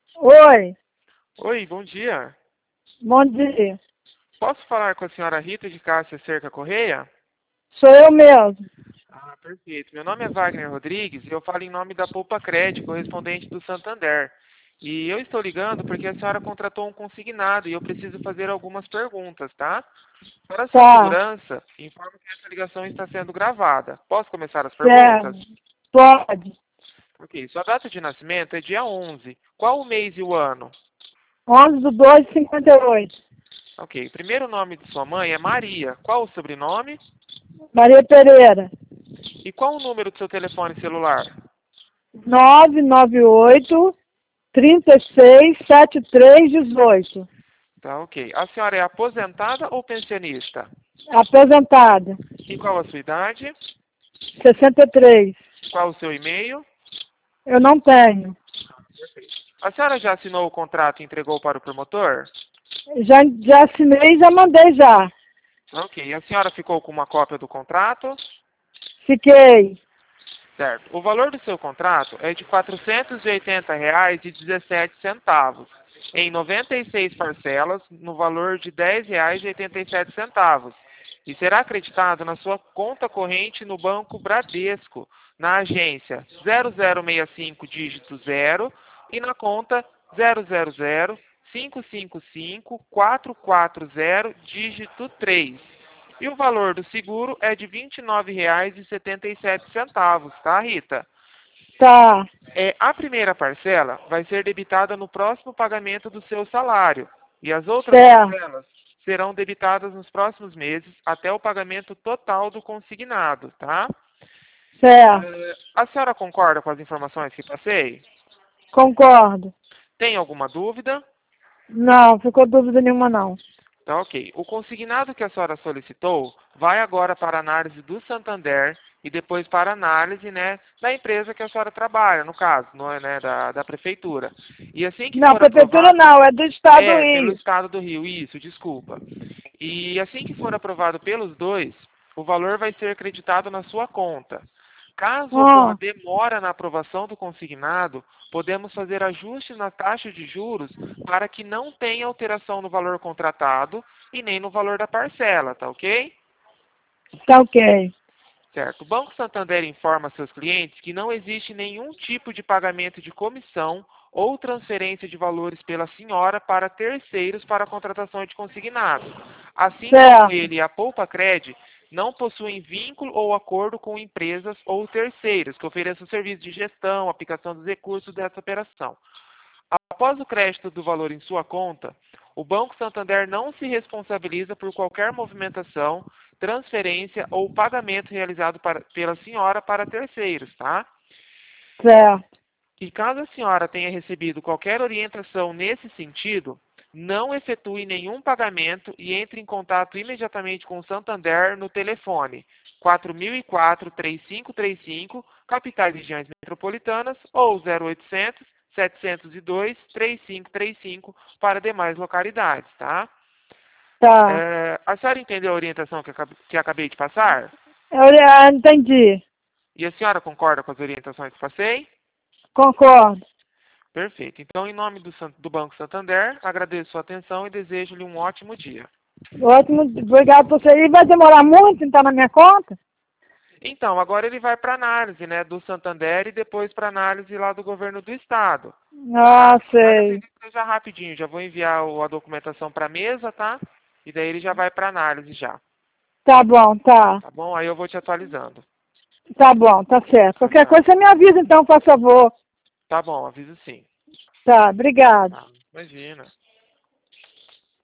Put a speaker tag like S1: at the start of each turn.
S1: Oi,
S2: Oi, bom dia.
S1: bom dia.
S2: Posso falar com a senhora Rita de Cássia Cerca Correia?
S1: Sou eu mesmo.
S2: Ah, perfeito. Meu nome é Wagner Rodrigues e eu falo em nome da Poupa Crédito, correspondente do Santander. E eu estou ligando porque a senhora contratou um consignado e eu preciso fazer algumas perguntas, tá? Para sua
S1: Tá,
S2: segurança, informo que essa ligação está sendo gravada. Posso começar as perguntas?
S1: certo. Pode.
S2: Ok. Sua data de nascimento é dia 11. Qual o mês e o ano?
S1: 11/2/58.
S2: Ok. O primeiro nome de sua mãe é Maria. Qual o sobrenome?
S1: Maria Pereira.
S2: E qual o número do seu telefone celular?
S1: 998-367318.
S2: Tá, ok. A senhora é aposentada ou pensionista?
S1: Aposentada.
S2: E qual a sua idade?
S1: 63.
S2: Qual o seu e-mail?
S1: Eu não tenho.
S2: A senhora já assinou o contrato e entregou para o promotor?
S1: Já assinei e já mandei já.
S2: Ok. A senhora ficou com uma cópia do contrato?
S1: Fiquei.
S2: Certo. O valor do seu contrato é de R$ 480,17, em 96 parcelas, no valor de R$ 10,87. E será acreditado na sua conta corrente no Banco Bradesco, na agência 0065 dígito 0 e na conta 000-555-440 dígito 3. E o valor do seguro é de R$ 29,77, tá, Rita?
S1: Tá,
S2: A primeira parcela vai ser debitada no próximo pagamento do seu salário. E as outras
S1: certo,
S2: parcelas serão debitadas nos próximos meses até o pagamento total do consignado, tá?
S1: certo.
S2: A senhora concorda com as informações que passei?
S1: Concordo.
S2: Tem alguma dúvida?
S1: Não, ficou dúvida nenhuma não.
S2: Tá, ok. O consignado que a senhora solicitou vai agora para análise do Santander e depois para análise, né, da empresa que a senhora trabalha, no caso, não é, né, da prefeitura. E assim que
S1: Não,
S2: for
S1: prefeitura
S2: aprovado,
S1: não, é do estado do
S2: pelo
S1: Rio.
S2: Estado do Rio, isso, desculpa. E assim que for aprovado pelos dois, o valor vai ser acreditado na sua conta. Caso ocorra
S1: Ah,
S2: demora na aprovação do consignado, podemos fazer ajustes na taxa de juros para que não tenha alteração no valor contratado e nem no valor da parcela, tá ok?
S1: tá ok.
S2: Certo. O Banco Santander informa seus clientes que não existe nenhum tipo de pagamento de comissão ou transferência de valores pela senhora para terceiros para a contratação de consignado. Assim como
S1: Certo.
S2: ele e a Poupa Cred não possuem vínculo ou acordo com empresas ou terceiros que ofereçam serviço de gestão, aplicação dos recursos dessa operação. Após o crédito do valor em sua conta, o Banco Santander não se responsabiliza por qualquer movimentação, transferência ou pagamento realizado pela senhora para terceiros, tá?
S1: Certo.
S2: E caso a senhora tenha recebido qualquer orientação nesse sentido, não efetue nenhum pagamento e entre em contato imediatamente com o Santander no telefone 4004-3535, capitais regiões metropolitanas, ou 0800 702 3535 para demais localidades, tá?
S1: Tá.
S2: A senhora entendeu a orientação que acabei de passar?
S1: Entendi.
S2: E a senhora concorda com as orientações que passei?
S1: Concordo.
S2: Perfeito. Então, em nome do Banco Santander, agradeço sua atenção e desejo-lhe um ótimo dia.
S1: Ótimo. Obrigado por você. E vai demorar muito em estar na minha conta?
S2: Então, agora ele vai para análise, né, do Santander e depois para análise lá do governo do estado,
S1: Ah,
S2: tá? Mas
S1: sei.
S2: acredito que seja rapidinho. Já vou enviar a documentação para a mesa, tá? E daí ele já vai para análise já,
S1: Tá bom, tá.
S2: tá bom? Aí eu vou te atualizando.
S1: Tá bom, tá certo. Qualquer
S2: Tá,
S1: coisa você me avisa então, por favor.
S2: tá bom, aviso sim.
S1: Tá, obrigado.
S2: Tá, imagina.